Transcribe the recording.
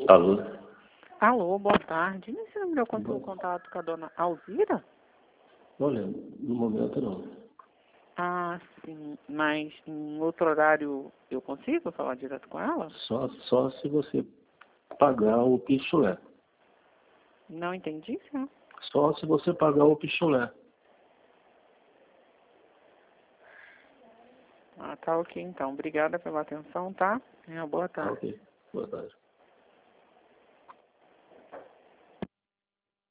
Alô? Alô, boa tarde. Você não me deu contato com a dona Alzira? Olha, no momento não. Ah, sim. Mas em outro horário eu consigo falar direto com ela? Só se você pagar o pichulé. Não entendi, senhor. Só se você pagar o pichulé. Ah, tá ok então. Obrigada pela atenção, tá? Boa Tá tarde. ok. Boa tarde.